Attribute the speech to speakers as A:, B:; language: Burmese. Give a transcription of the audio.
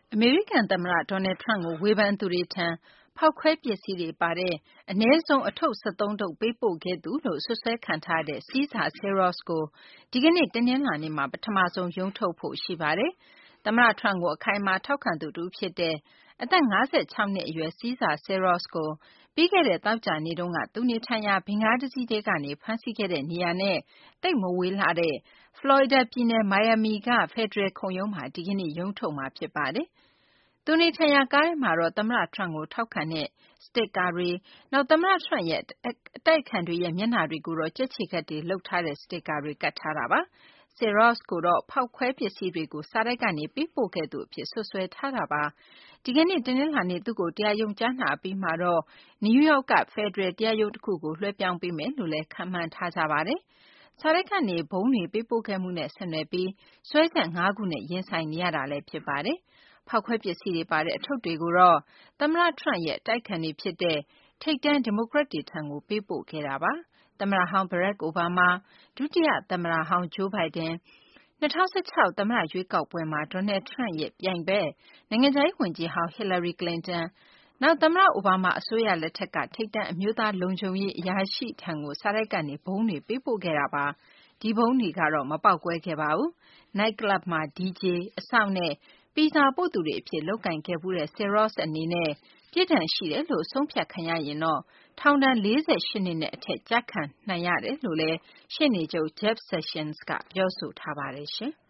A: အမေရိကန်သမ္မတ Donald Trump ကို ဝေဖန်သူတွေထံ ဖောက်ခွဲပစ္စည်းတွေပါတဲ့ အနည်းဆုံး အထုပ် ၁၃ ထုပ် ပေးပို့ခဲ့သူလို့ စွပ်စွဲခံထားရတဲ့ Cesar Sayrus ကို ဒီကနေ့ တနင်္လာနေ့မှာ ပထမဆုံး ရုံးထုတ်ဖို့ ရှိပါတယ်။ သမ္မတ Trump ကို အခိုင်အမာ ထောက်ခံသူတဦးဖြစ်တဲ့ အသက် ၅၆ နှစ်အရွယ် Cesar Sayrus ကို ပြီးခဲ့တဲ့ သောကြာနေ့တုန်းက သူနေထိုင်ရာ ဗင်ကားတစီးထဲကနေ ဖမ်းဆီးခဲ့တဲ့ နေရာနဲ့ သိပ်မဝေးလှတဲ့ ဖလော်ရီဒါပြည်နယ် မိုင်ယာမီက ဖယ်ဒရယ်ခုံရုံးမှာ ဒီကနေ့ ရုံးထုတ်မှာ ဖြစ်ပါတယ်။ သူနေထိုင်ရာ ကားထဲမှာတော့ သမ္မတ Trump ကို ထောက်ခံတဲ့ စတစ်ကာတွေ၊ နောက် သမ္မတ Trump ရဲ့ အတိုက်အခံတွေရဲ့ မျက်နှာတွေကိုတော့ ကြက်ခြေခတ်တွေ လုပ်ထားတဲ့ စတစ်ကာတွေ ကပ်ထားတာပါ။ Sayrus ကိုတော့ ဖောက်ခွဲပစ္စည်းတွေကို စာတိုက်ကနေ ပေးပို့ခဲ့သူအဖြစ် စွပ်စွဲထားတာပါ။ ဒီကနေ့ တနင်္လာနေ့ သူ့ကို တရားရုံး ကြားနာအပြီးမှာတော့ နယူးယောက်က ဖယ်ဒရယ် တရားရုံးတခုကို လွှဲပြောင်းပေးမယ်လို့လည်း ခန့်မှန်းထားကြပါတယ်။ စာတိုက်ကနေ ဗုံးတွေ ပေးပို့ခဲ့မှုနဲ့ ဆက်နွယ်ပြီး စွဲချက် ၅ ခုနဲ့ ရင်ဆိုင်နေရတာလည်း ဖြစ်ပါတယ်။ ဖောက်ခွဲပစ္စည်းတွေပါတဲ့ အထုပ်တွေကိုတော့ သမ္မတ Trump ရဲ့ အတိုက်အခံတွေဖြစ်တဲ့ ထိပ်တန်း ဒီမိုကရက်တွေထံကို ပေးပို့ခဲ့တာပါ။ သမ္မတဟောင်း Barack Obama ၊ ဒုတိယသမ္မတဟောင်း Joe Biden ၊ ၂၀၁၆ သမ္မတ ရွေးကောက်ပွဲမှာ Donald Trump ရဲ့ ပြိုင်ဘက် နိုင်ငံခြားရေးဝန်ကြီးဟောင်း Hillary Clinton ၊ နောက် သမ္မတ အိုဘားမား အစိုးရလက်ထက်က ထိပ်တန်း အမျိုးသားလုံခြုံရေး အရာရှိထံကို စာတိုက်ကနေ ဗုံးတွေ ပေးပို့ခဲ့တာပါ။ ဒီဗုံးတွေကတော့ မပေါက်ကွဲခဲ့ပါဘူး။ နိုက်ကလပ်မှာ DJ ၊ အစောင့်နဲ့ ပီဇာပို့သူတွေအဖြစ် လုပ်ကိုင်ခဲ့ဖူးတဲ့ Sayrus အနေနဲ့ ပြစ်ဒဏ်ရှိတယ်လို့ ဆုံးဖြတ်ခံရရင်တော့ ထောင်ဒဏ် ၄၈ နှစ်နဲ့အထက် ကျခံနိုင်တယ်လို့လည်း ရှေ့နေချုပ် Jeff Sessions က ပြောဆိုထားပါတယ်။